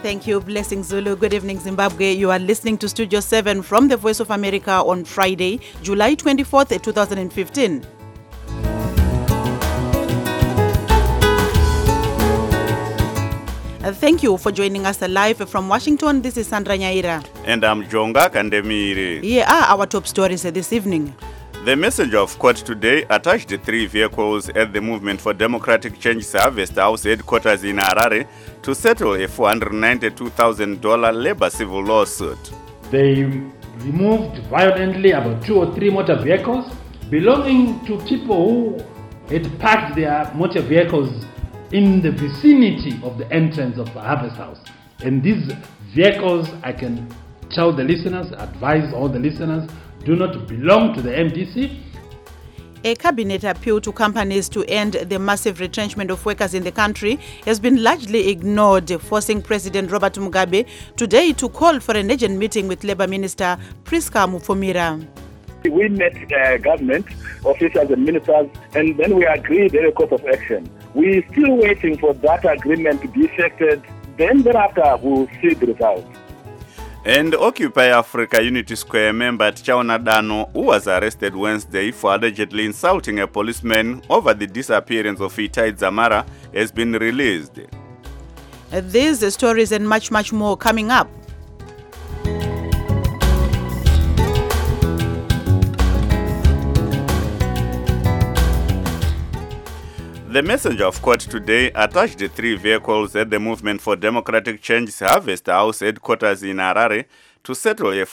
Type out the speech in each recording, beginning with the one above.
Thank you, Blessing Zulu. Good evening, Zimbabwe. You are listening to Studio 7 from the Voice of America on Friday, July 24th, 2015. Thank you for joining us live from Washington. This is Sandra Nyaira. And I'm Jonga Kandemiri. Here are our top stories this evening. The messenger of court today attached 3 vehicles at the Movement for Democratic Change Harvest House headquarters in Harare to settle a $492,000 labor civil lawsuit. They removed violently about 2 or 3 motor vehicles belonging to people who had parked their motor vehicles in the vicinity of the entrance of the Harvest House. And these vehicles, I can tell the listeners, advise all the listeners, do not belong to the MDC. A cabinet appeal to companies to end the massive retrenchment of workers in the country has been largely ignored, forcing President Robert Mugabe today to call for an urgent meeting with Labour Minister Priska Mufumira. We met government officials and ministers, and then we agreed on a course of action. We're still waiting for that agreement to be effected. Then thereafter, we'll see the results. And Occupy Africa Unity Square member Chaona Dano, who was arrested Wednesday for allegedly insulting a policeman over the disappearance of Itai Zamara, has been released. These stories and much more coming up. The messenger of court today attached 3 vehicles at the Movement for Democratic Change Harvest House headquarters in Harare to settle a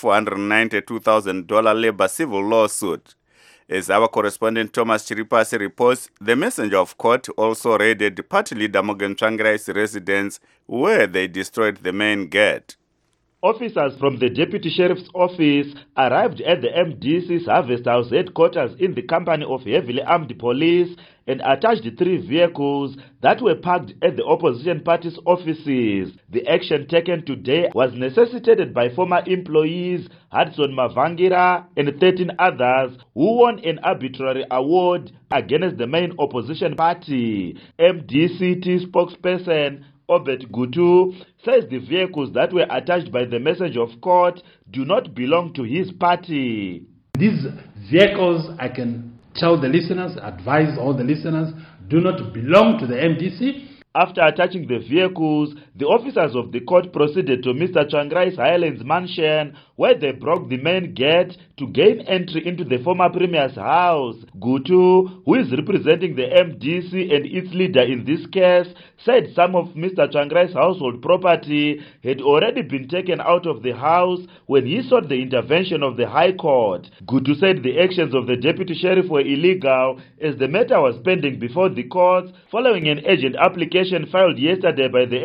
$492,000 labor civil lawsuit. As our correspondent Thomas Chiripasi reports, the messenger of court also raided party leader Morgan Tsvangirai's residence, where they destroyed the main gate. Officers from the Deputy Sheriff's Office arrived at the MDC's Harvest House headquarters in the company of heavily armed police and attached 3 vehicles that were parked at the opposition party's offices. The action taken today was necessitated by former employees Hudson Mavangira and 13 others who won an arbitrary award against the main opposition party. MDCT spokesperson Obet Gutu says the vehicles that were attached by the messenger of court do not belong to his party. These vehicles, I can tell the listeners, advise all the listeners, do not belong to the MDC. After attaching the vehicles, the officers of the court proceeded to Mr. Tsvangirai's Highlands mansion, where they broke the main gate to gain entry into the former premier's house. Gutu, who is representing the MDC and its leader in this case, said some of Mr. Tsvangirai's household property had already been taken out of the house when he sought the intervention of the High Court. Gutu said the actions of the deputy sheriff were illegal as the matter was pending before the courts following an urgent application filed yesterday by the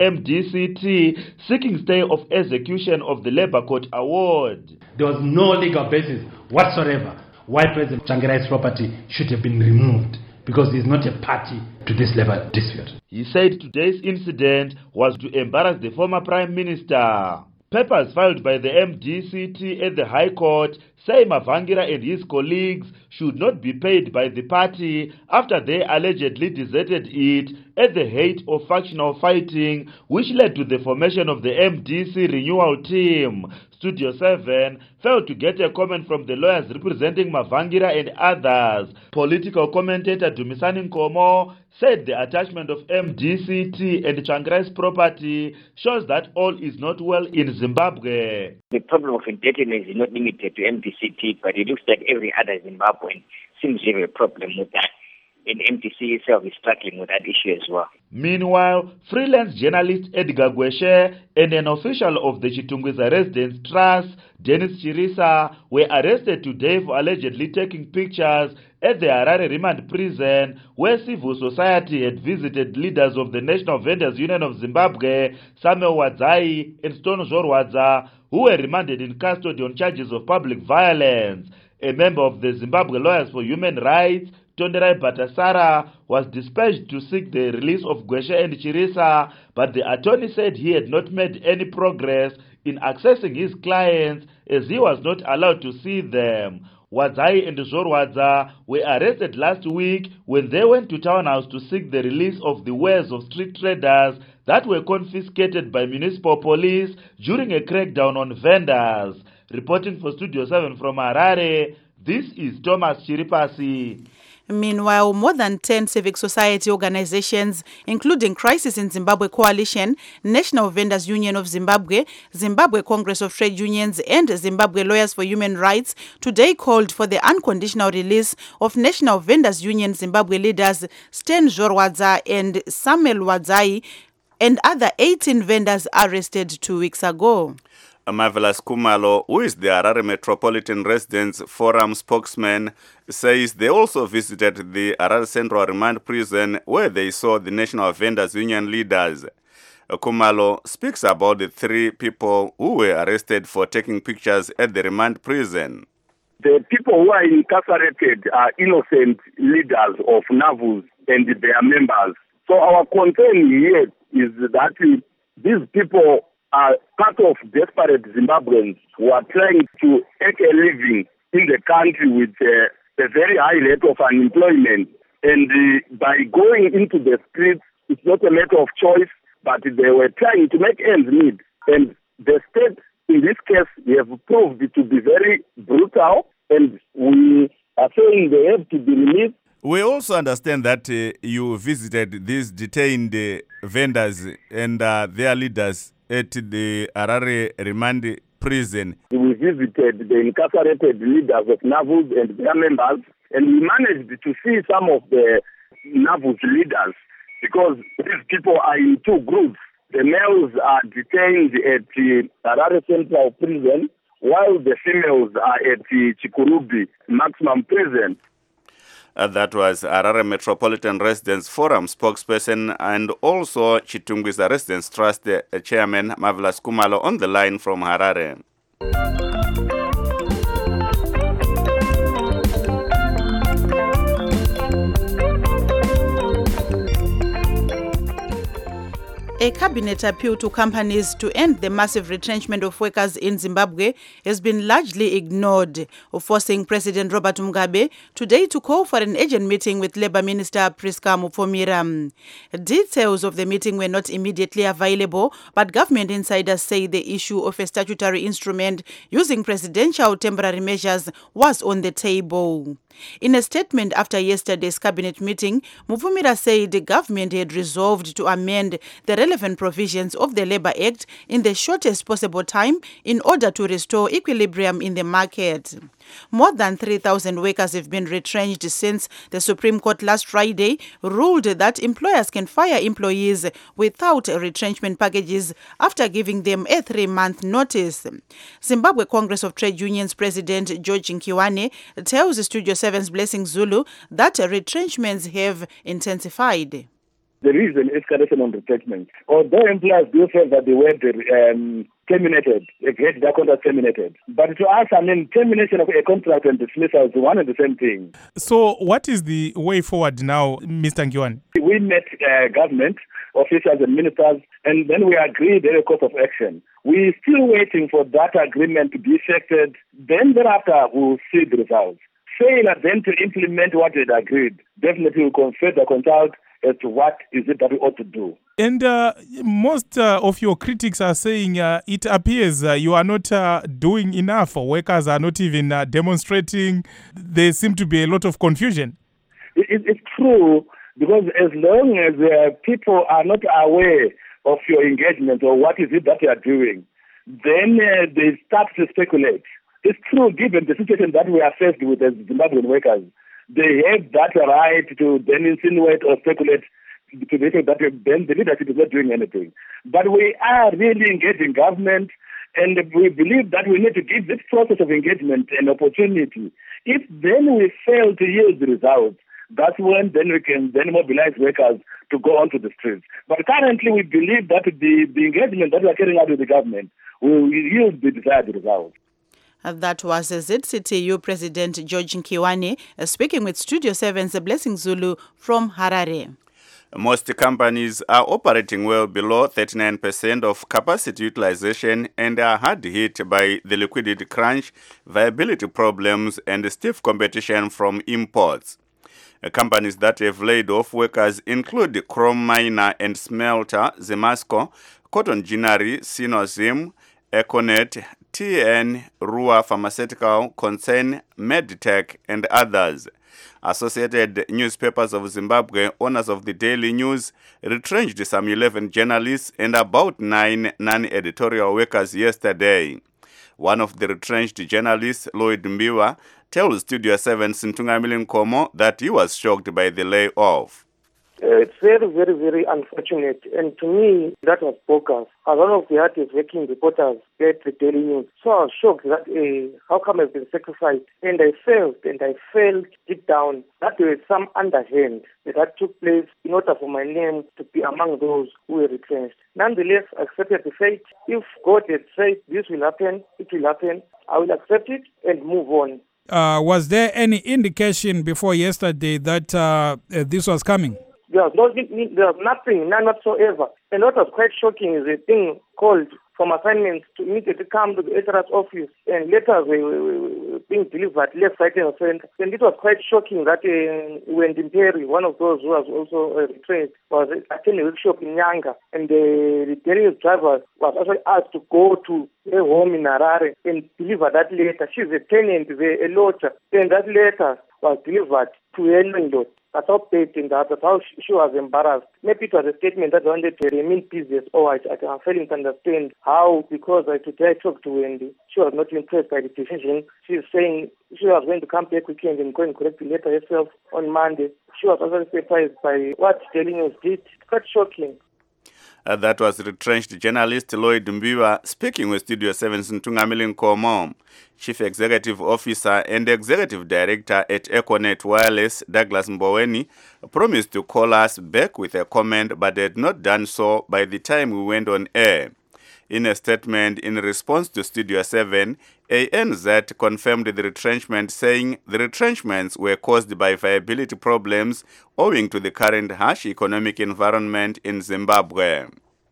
MDCT seeking stay of execution of the Labour Court award. There was no legal basis whatsoever why President Tsvangirai's property should have been removed, because he is not a party to this labor dispute. He said today's incident was to embarrass the former Prime Minister. Papers filed by the MDCT at the High Court say Mavangira and his colleagues should not be paid by the party after they allegedly deserted it at the height of factional fighting, which led to the formation of the MDC renewal team. Studio 7 failed to get a comment from the lawyers representing Mavangira and others. Political commentator Dumisani Nkomo said the attachment of MDCT and Tsvangirai's property shows that all is not well in Zimbabwe. The problem of indebtedness is not limited to MDCT, but it looks like every other Zimbabwean seems to have a problem with that. And MDC itself is struggling with that issue as well. Meanwhile, freelance journalist Edgar Gweshe and an official of the Chitungwiza Residence Trust, Dennis Chirisa, were arrested today for allegedly taking pictures at the Harare Remand Prison, where civil society had visited leaders of the National Vendors Union of Zimbabwe, Samuel Wadzai and Stone Zorwadza, who were remanded in custody on charges of public violence. A member of the Zimbabwe Lawyers for Human Rights, Tonderai Batasara, was dispatched to seek the release of Gweshe and Chirisa, but the attorney said he had not made any progress in accessing his clients as he was not allowed to see them. Wadzai and Zorwadza were arrested last week when they went to Townhouse to seek the release of the wares of street traders that were confiscated by municipal police during a crackdown on vendors. Reporting for Studio 7 from Harare, this is Thomas Chiripasi. Meanwhile, more than 10 civic society organizations, including Crisis in Zimbabwe Coalition, National Vendors Union of Zimbabwe, Zimbabwe Congress of Trade Unions, and Zimbabwe Lawyers for Human Rights, today called for the unconditional release of National Vendors Union Zimbabwe leaders Sten Zorwadza and Samuel Wadzai and other 18 vendors arrested 2 weeks ago. Marvelous Kumalo, who is the Harare Metropolitan Residents Forum spokesman, says they also visited the Harare Central Remand Prison where they saw the National Vendors Union leaders. Kumalo speaks about the 3 people who were arrested for taking pictures at the remand prison. The people who are incarcerated are innocent leaders of NAVUs and their members. So our concern here is that these people are part of desperate Zimbabweans who are trying to make a living in the country with a very high rate of unemployment. And by going into the streets, it's not a matter of choice, but they were trying to make ends meet. And the state, in this case, they have proved to be very brutal, and we are saying they have to be released. We also understand that you visited these detained vendors and their leaders at the Harare Remand Prison. We visited the incarcerated leaders of NAVUs and their members, and we managed to see some of the NAVUs leaders because these people are in 2 groups. The males are detained at the Harare Central Prison, while the females are at the Chikurubi Maximum Prison. That was Harare Metropolitan Residents Forum spokesperson and also Chitungwiza Residents Trust Chairman Marvelous Kumalo on the line from Harare. A cabinet appeal to companies to end the massive retrenchment of workers in Zimbabwe has been largely ignored, forcing President Robert Mugabe today to call for an urgent meeting with Labour Minister Priska Mupfomira. Details of the meeting were not immediately available, but government insiders say the issue of a statutory instrument using presidential temporary measures was on the table. In a statement after yesterday's cabinet meeting, Mupfomira said the government had resolved to amend the relevant provisions of the Labour Act in the shortest possible time in order to restore equilibrium in the market. More than 3,000 workers have been retrenched since the Supreme Court last Friday ruled that employers can fire employees without retrenchment packages after giving them a 3-month notice. Zimbabwe Congress of Trade Unions President George Nkiwane tells Studio 7's Blessing Zulu that retrenchments have intensified. There is an escalation on retrenchment. Although employers do say that they were terminated, get their contract terminated. But to us, termination of a contract and dismissal is one and the same thing. So what is the way forward now, Mr. Nkiwane? We met government officials and ministers, and then we agreed on a course of action. We're still waiting for that agreement to be effected. Then thereafter, we'll see the results. Failure then to implement what we had agreed, definitely we'll further consult as to what is it that we ought to do. And most of your critics are saying it appears you are not doing enough. Workers are not even demonstrating. There seems to be a lot of confusion. It's true, because as long as people are not aware of your engagement or what is it that you are doing, then they start to speculate. It's true, given the situation that we are faced with as Zimbabwean workers. They have that right to then insinuate or speculate to the effect that then the leadership is not doing anything. But we are really engaging government, and we believe that we need to give this process of engagement an opportunity. If then we fail to yield the results, that's when then we can then mobilize workers to go onto the streets. But currently we believe that the engagement that we are carrying out with the government will yield the desired results. That was ZCTU President George Nkiwane speaking with Studio 7's Blessing Zulu from Harare. Most companies are operating well below 39% of capacity utilization and are hard hit by the liquidity crunch, viability problems, and stiff competition from imports. Companies that have laid off workers include Chrome Miner and Smelter, Zemasco, Cotton Ginnery, Sinozim, Econet, TN, Rua Pharmaceutical, Concern, Medtech, and others. Associated Newspapers of Zimbabwe, owners of the Daily News, retrenched some 11 journalists and about 9 non-editorial workers yesterday. One of the retrenched journalists, Lloyd Mbiwa, tells Studio 7's Ntungamili Nkomo that he was shocked by the layoff. It's very, very, very unfortunate. And to me, that was bogus. As one of the hardest working reporters at the Daily News, so I was shocked that how come I've been sacrificed? And I felt deep down that there was some underhand that took place in order for my name to be among those who were retrenched. Nonetheless, I accepted the fate. If God had said this will happen, it will happen. I will accept it and move on. Was there any indication before yesterday that this was coming? There was nothing, none whatsoever. And what was quite shocking is a thing called from assignments to immediately come to the HRS office, and letters were being delivered left, right, and center. And it was quite shocking that Wendy Perry, one of those who was also retrenched, was attending a workshop in Nyanga, and the Daily News driver was actually asked to go to her home in Harare and deliver that letter. She's a tenant there, a lodger, and that letter was delivered to her landlord. That's how painting that. That's how she was embarrassed. Maybe it was a statement that wanted to remain business. Oh, I failing to understand how, because today I talked to Wendy. She was not impressed by the decision. She's saying she was going to come back weekend and go and correct the letter herself on Monday. She was also surprised by what Daily News did. It's quite shocking. That was retrenched journalist Lloyd Mbiwa speaking with Studio 7's Ntungamili Nkomo. Chief Executive Officer and Executive Director at Econet Wireless, Douglas Mboweni, promised to call us back with a comment but had not done so by the time we went on air. In a statement in response to Studio 7, ANZ confirmed the retrenchment, saying the retrenchments were caused by viability problems owing to the current harsh economic environment in Zimbabwe.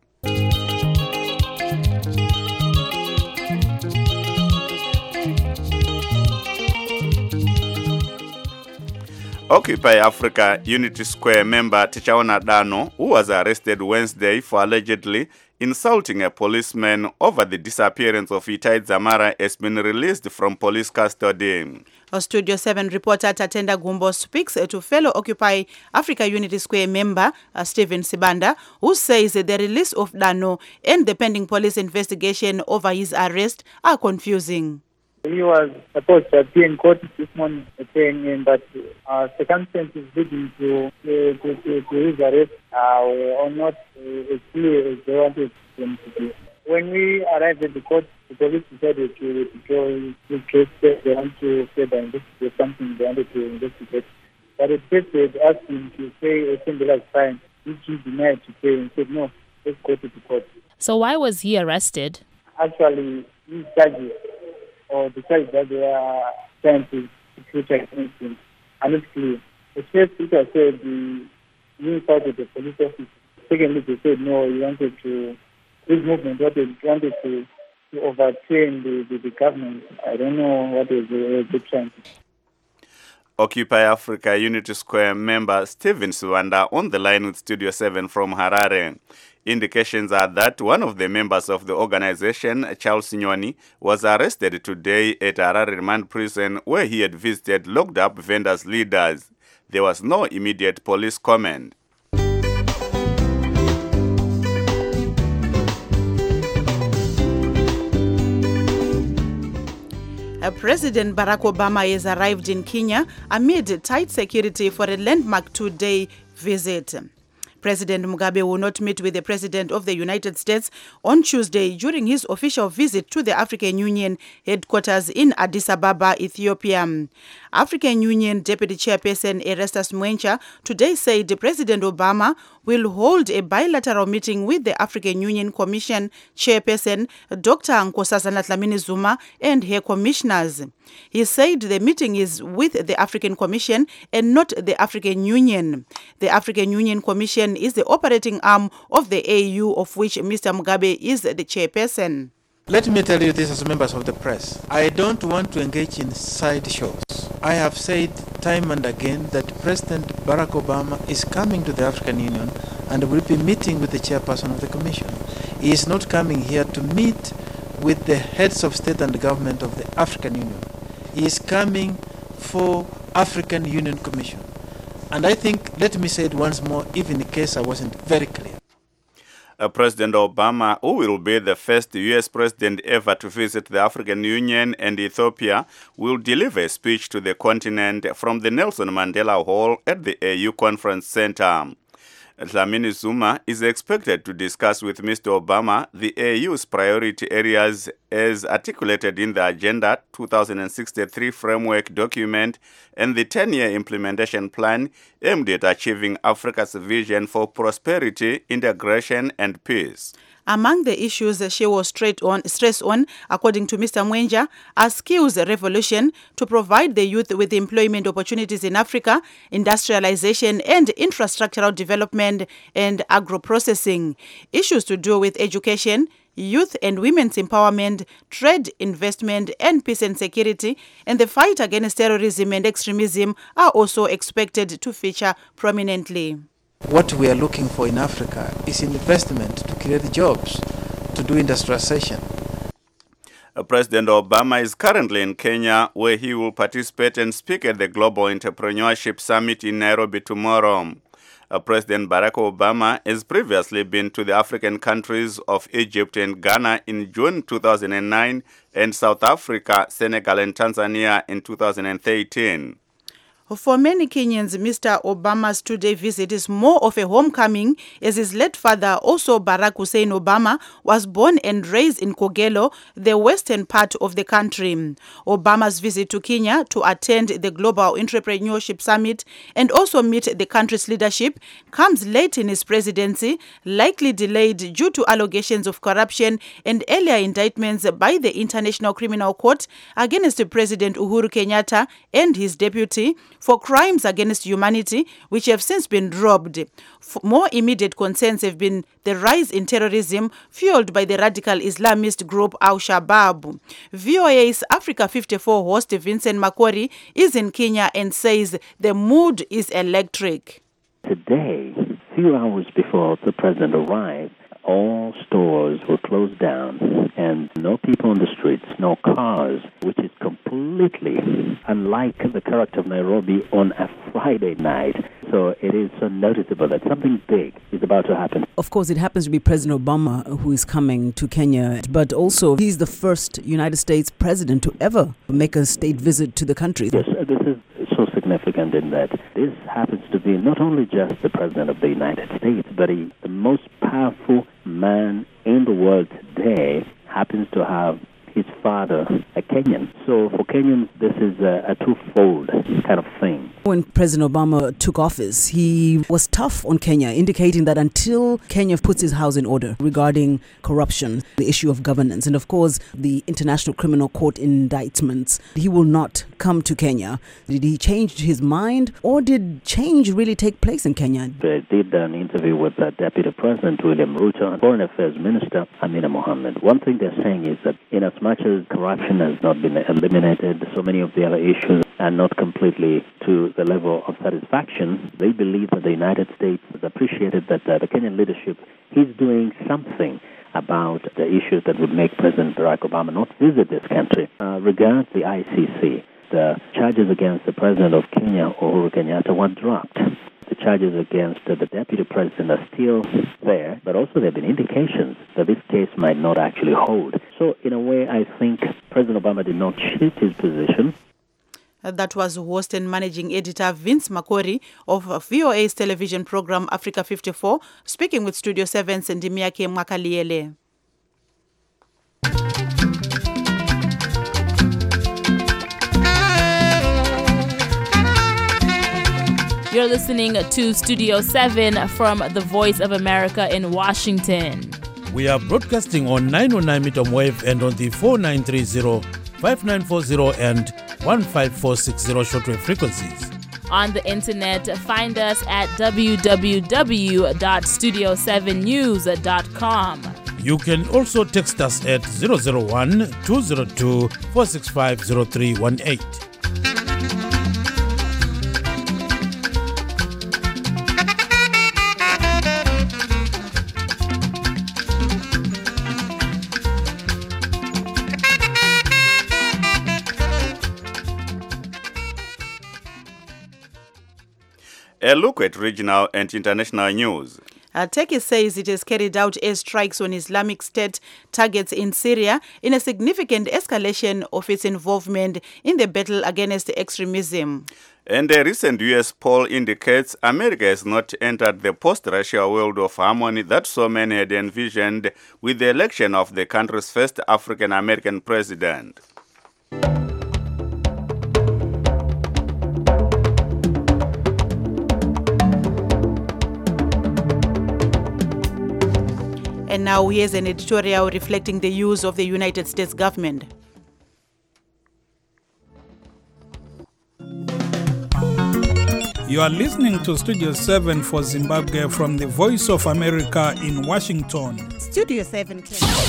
Occupy Africa Unity Square member Tichaona Dano, who was arrested Wednesday for allegedly insulting a policeman over the disappearance of Itai Dzamara, has been released from police custody. Our Studio 7 reporter Tatenda Gumbo speaks to fellow Occupy Africa Unity Square member Stephen Sibanda, who says the release of Dano and the pending police investigation over his arrest are confusing. He was supposed to appear in court this morning, but circumstances leading to his arrest are not as clear as they wanted them to be. When we arrived at the court, the police decided to withdraw his case. They want to further investigate something they wanted to investigate. But at first they had asked him to pay a single fine, which he denied to pay and said, no, let's go to the court. So why was he arrested? Actually, these charges, or the charge that they are trying to put against him, are not clear. At first, it was said the new part of the police office. Secondly, they said no, he wanted to, this movement wanted to overturn the government. I don't know what is the trying to do. Occupy Africa Unity Square member Stephen Suwanda on the line with Studio 7 from Harare. Indications are that one of the members of the organization, Charles Nyoni, was arrested today at Harare Remand Prison, where he had visited locked up vendors' leaders. There was no immediate police comment. President Barack Obama has arrived in Kenya amid tight security for a landmark 2-day visit. President Mugabe will not meet with the President of the United States on Tuesday during his official visit to the African Union headquarters in Addis Ababa, Ethiopia. African Union Deputy Chairperson Erastus Mwencha today said President Obama will hold a bilateral meeting with the African Union Commission Chairperson Dr. Nkosazana Dlamini Zuma and her commissioners. He said the meeting is with the African Commission and not the African Union. The African Union Commission is the operating arm of the AU, of which Mr. Mugabe is the chairperson. Let me tell you this as members of the press. I don't want to engage in sideshows. I have said time and again that President Barack Obama is coming to the African Union and will be meeting with the chairperson of the Commission. He is not coming here to meet with the heads of state and government of the African Union. He is coming for African Union Commission. And I think, let me say it once more, even in case I wasn't very clear. President Obama, who will be the first U.S. president ever to visit the African Union and Ethiopia, will deliver a speech to the continent from the Nelson Mandela Hall at the AU Conference Center. Dlamini Zuma is expected to discuss with Mr. Obama the AU's priority areas as articulated in the Agenda 2063 framework document and the 10-year implementation plan aimed at achieving Africa's vision for prosperity, integration, and peace. Among the issues she was stressed on, according to Mr. Mwenja, are skills revolution to provide the youth with employment opportunities in Africa, industrialization and infrastructural development, and agro-processing. Issues to do with education, youth and women's empowerment, trade, investment, and peace and security, and the fight against terrorism and extremism are also expected to feature prominently. What we are looking for in Africa is investment to create jobs, to do industrialization. President Obama is currently in Kenya, where he will participate and speak at the Global Entrepreneurship Summit in Nairobi tomorrow. President Barack Obama has previously been to the African countries of Egypt and Ghana in June 2009 and South Africa, Senegal and Tanzania in 2013. For many Kenyans, Mr. Obama's two-day visit is more of a homecoming, as his late father, also Barack Hussein Obama, was born and raised in Kogelo, the western part of the country. Obama's visit to Kenya to attend the Global Entrepreneurship Summit and also meet the country's leadership comes late in his presidency, likely delayed due to allegations of corruption and earlier indictments by the International Criminal Court against President Uhuru Kenyatta and his deputy for crimes against humanity, which have since been dropped. More immediate concerns have been the rise in terrorism fueled by the radical Islamist group Al-Shabaab. VOA's Africa 54 host Vincent Makori is in Kenya and says the mood is electric. Today, a few hours before the president arrived, all stores were closed down and no people on the streets, no cars, which is completely unlike the character of Nairobi on a Friday night. So it is so noticeable that something big is about to happen. Of course, it happens to be President Obama who is coming to Kenya, but also he's the first United States president to ever make a state visit to the country. Yes, this is so significant in that this happens to be not only just the president of the United States, but the most powerful man in the world today happens to have his father a Kenyan. So for Kenyans, this is a twofold kind of thing. When President Obama took office, he was tough on Kenya, indicating that until Kenya puts his house in order regarding corruption, the issue of governance, and of course the International Criminal Court indictments, he will not come to Kenya. Did he change his mind, or did change really take place in Kenya? They did an interview with Deputy President William Ruto and Foreign Affairs Minister Amina Mohammed. One thing they're saying is that in as much as corruption has not been eliminated, so many of the other issues are not completely to the level of satisfaction. They believe that the United States has appreciated that the Kenyan leadership is doing something about the issues that would make President Barack Obama not visit this country. Regarding the ICC, the charges against the president of Kenya, Uhuru Kenyatta, were dropped. The charges against the deputy president are still there, but also there have been indications that this case might not actually hold. So in a way, I think President Obama did not shift his position. That was host and managing editor Vince Makori of VOA's television program Africa 54, speaking with Studio 7's Ndimiake Mwakaliele. You're listening to Studio 7 from the Voice of America in Washington. We are broadcasting on 909 meter wave and on the 4930 5940 and 15460 shortwave frequencies. On the internet, find us at www.studio7news.com. You can also text us at 001-202-465-0318. A look at regional and international news. Turkey says it has carried out airstrikes on Islamic State targets in Syria in a significant escalation of its involvement in the battle against extremism. And a recent U.S. poll indicates America has not entered the post-Russia world of harmony that so many had envisioned with the election of the country's first African-American president. And now here's an editorial reflecting the views of the United States government. You are listening to Studio 7 for Zimbabwe from the Voice of America in Washington. Studio 7.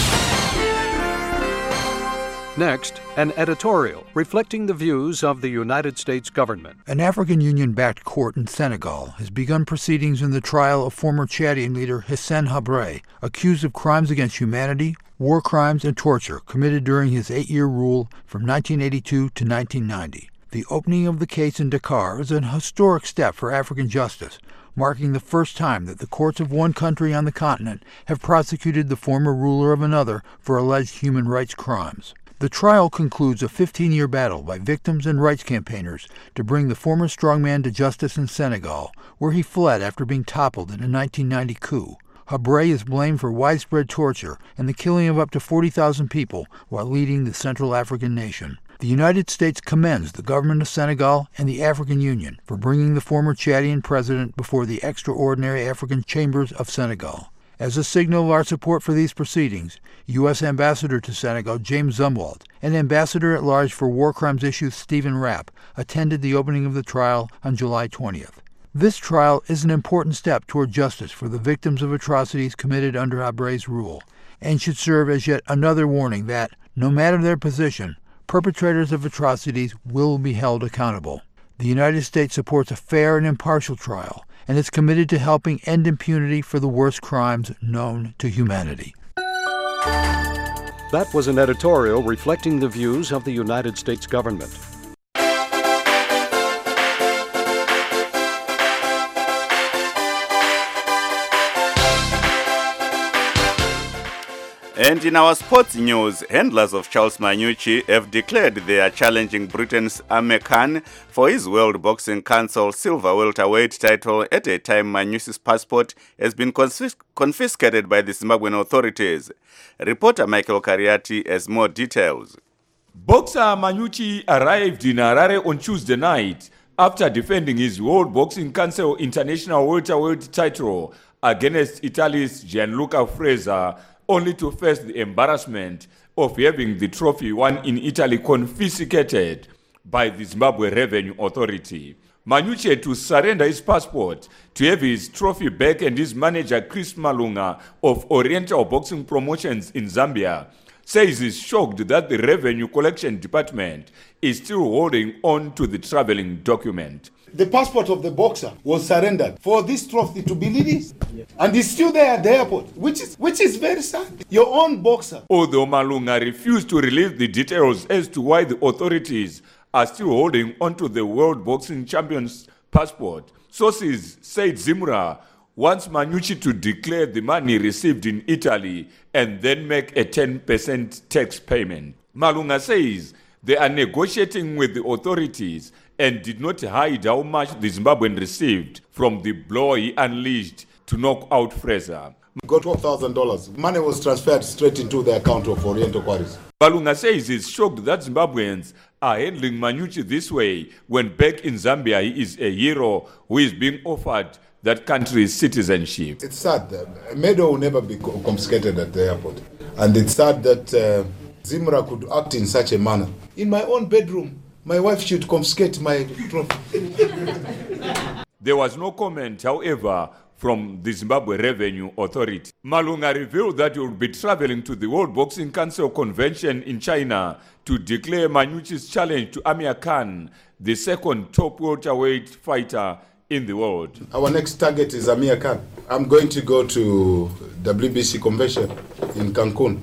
Next, an editorial reflecting the views of the United States government. An African Union-backed court in Senegal has begun proceedings in the trial of former Chadian leader Hissène Habré, accused of crimes against humanity, war crimes, and torture committed during his 8-year rule from 1982 to 1990. The opening of the case in Dakar is an historic step for African justice, marking the first time that the courts of one country on the continent have prosecuted the former ruler of another for alleged human rights crimes. The trial concludes a 15-year battle by victims and rights campaigners to bring the former strongman to justice in Senegal, where he fled after being toppled in a 1990 coup. Habré is blamed for widespread torture and the killing of up to 40,000 people while leading the Central African nation. The United States commends the government of Senegal and the African Union for bringing the former Chadian president before the extraordinary African Chambers of Senegal. As a signal of our support for these proceedings, U.S. Ambassador to Senegal James Zumwalt and Ambassador-at-Large for War Crimes Issues Stephen Rapp attended the opening of the trial on July 20th. This trial is an important step toward justice for the victims of atrocities committed under Habré's rule, and should serve as yet another warning that, no matter their position, perpetrators of atrocities will be held accountable. The United States supports a fair and impartial trial, and is committed to helping end impunity for the worst crimes known to humanity. That was an editorial reflecting the views of the United States government. And in our sports news, handlers of Charles Manucci have declared they are challenging Britain's Amir Khan for his World Boxing Council silver welterweight title at a time Manucci's passport has been confiscated by the Zimbabwean authorities. Reporter Michael Kariati has more details. Boxer Manucci arrived in Harare on Tuesday night after defending his World Boxing Council International welterweight title against Italy's Gianluca Fraser, only to face the embarrassment of having the trophy won in Italy confiscated by the Zimbabwe Revenue Authority. Manucci had to surrender his passport to have his trophy back, and his manager Chris Malunga of Oriental Boxing Promotions in Zambia says he's shocked that the Revenue Collection Department is still holding on to the traveling document. The passport of the boxer was surrendered for this trophy to be released. And it's still there at the airport, which is very sad. Your own boxer. Although Malunga refused to release the details as to why the authorities are still holding onto the World Boxing Champion's passport, sources said Zimra wants Manucci to declare the money received in Italy and then make a 10% tax payment. Malunga says they are negotiating with the authorities and did not hide how much the Zimbabwean received from the blow he unleashed to knock out Fraser. Got $12,000. Money was transferred straight into the account of Oriental Quarries. Malunga says he's shocked that Zimbabweans are handling Manucci this way when back in Zambia he is a hero who is being offered that country's citizenship. It's sad. Meadow will never be confiscated at the airport. And it's sad that Zimra could act in such a manner. In my own bedroom, my wife should confiscate my trophy. There was no comment, however, from the Zimbabwe Revenue Authority. Malunga revealed that he would be traveling to the World Boxing Council Convention in China to declare Manyuchi's challenge to Amir Khan, the second top welterweight fighter in the world. Our next target is Amir Khan. I'm going to go to WBC convention in Cancun,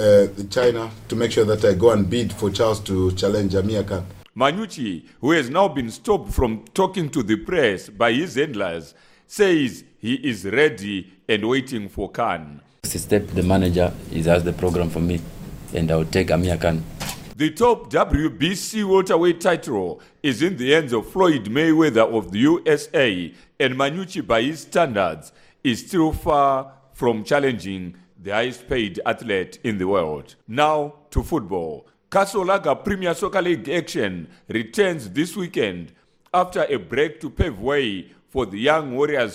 China, to make sure that I go and bid for Charles to challenge Amir Khan. Manyuchi, who has now been stopped from talking to the press by his handlers, says he is ready and waiting for Khan. Step the manager has the program for me, and I'll take Amir Khan. The top WBC welterweight title is in the hands of Floyd Mayweather of the USA, and Manyuchi, by his standards, is still far from challenging the highest paid athlete in the world. Now to football. Kasolaga Premier Soccer League action returns this weekend after a break to pave way for the Young Warriors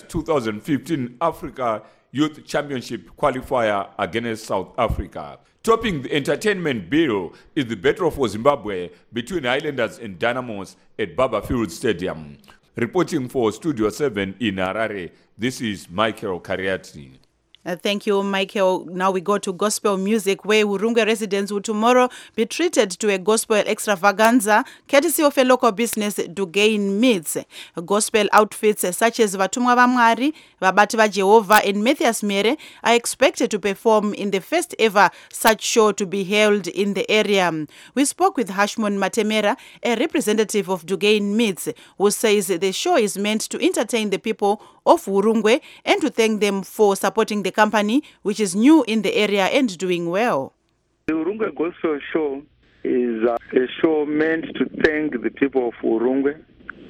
2015 Africa Youth Championship qualifier against South Africa. Topping the entertainment bill is the battle for Zimbabwe between Highlanders and Dynamos at Baba Field Stadium. Reporting for Studio 7 in Harare, this is Michael Kariati. Thank you, Michael. Now we go to gospel music, where Hurungwe residents will tomorrow be treated to a gospel extravaganza, courtesy of a local business, Dugain Meats. Gospel outfits such as Vatumwa Vamwari, Vabati va Jehovah, and Matthias Mere are expected to perform in the first ever such show to be held in the area. We spoke with Hashmon Matemera, a representative of Dugain Meats, who says the show is meant to entertain the people of Hurungwe and to thank them for supporting the company, which is new in the area and doing well. The Hurungwe Gospel Show is a show meant to thank the people of Hurungwe,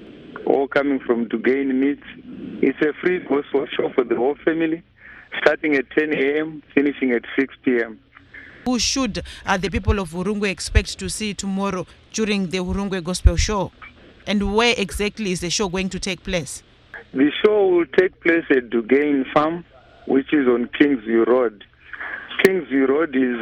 all coming from Dugain Meats. It's a free gospel show for the whole family, starting at 10 a.m., finishing at 6 p.m. Who should the people of Hurungwe expect to see tomorrow during the Hurungwe Gospel Show? And where exactly is the show going to take place? The show will take place at Dugain Farm, which is on Kingsview Road. Kingsview Road is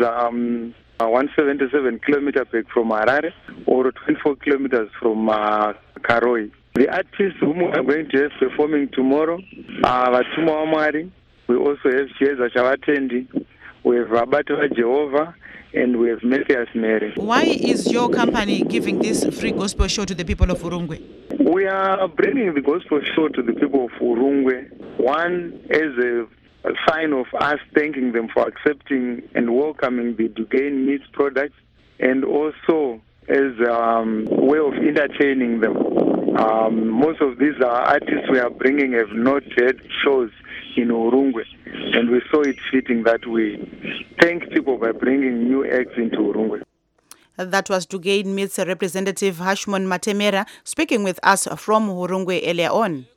177 kilometers back from Harare, or 24 kilometers from Karoi. The artists whom we are going to have performing tomorrow are Vatumwa Vamwari. We also have Chieza Chavatendi, we have Vabati va Jehovah, and we have Matthias Mere. Why is your company giving this free gospel show to the people of Hurungwe? We are bringing the gospel show to the people of Hurungwe, one as a sign of us thanking them for accepting and welcoming the Dugain Meats products, and also as a way of entertaining them. Most of these artists we are bringing have not had shows in Hurungwe, and we saw it fitting that we thank people by bringing new acts into Hurungwe. That was Dugain Meats representative Hashmon Matemera speaking with us from Hurungwe earlier on.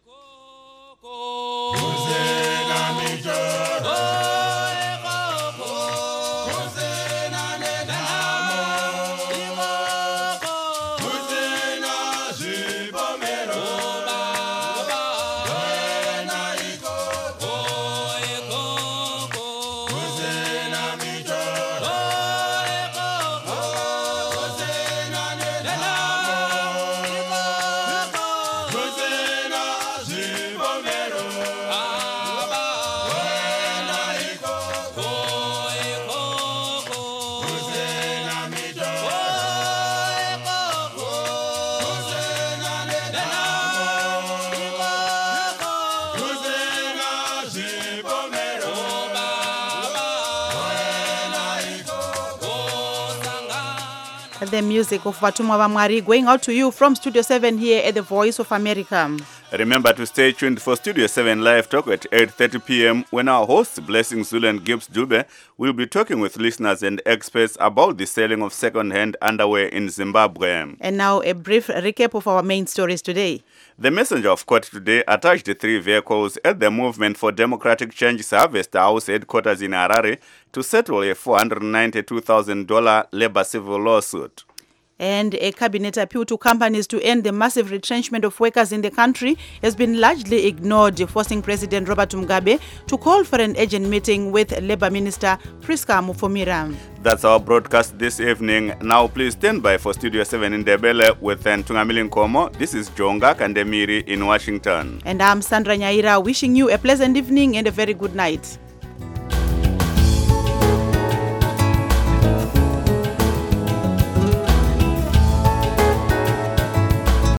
The music of Vatumwa Vamwari going out to you from Studio 7 here at the Voice of America. Remember to stay tuned for Studio 7 Live Talk at 8:30 p.m. when our hosts, Blessing Zulu and Gibbs Dube, will be talking with listeners and experts about the selling of second-hand underwear in Zimbabwe. And now a brief recap of our main stories today. The messenger of court today attached the 3 vehicles at the Movement for Democratic Change's Harvest House headquarters in Harare to settle a $492,000 labor civil lawsuit. And a cabinet appeal to companies to end the massive retrenchment of workers in the country has been largely ignored, forcing President Robert Mugabe to call for an urgent meeting with Labour Minister Priska Mufomira. That's our broadcast this evening. Now please stand by for Studio 7 in Ndebele with Ntungamili Nkomo. This is Jonga Kandemiri in Washington. And I'm Sandra Nyaira, wishing you a pleasant evening and a very good night.